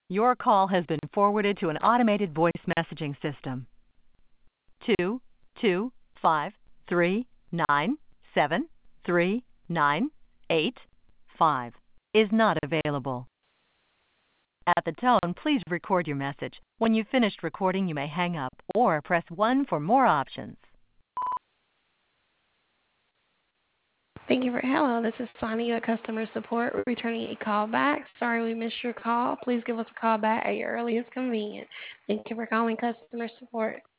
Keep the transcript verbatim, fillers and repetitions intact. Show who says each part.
Speaker 1: Your call has been forwarded to an automated voice messaging system. Two two five three nine seven three nine eight five is not available. At the tone, please record your message. When you've finished recording, you may hang up or press one for more options.
Speaker 2: Thank you for hello. This is Sonia at customer support returning a call back. Sorry we missed your call. Please give us a call back at your earliest convenience. Thank you for calling customer support.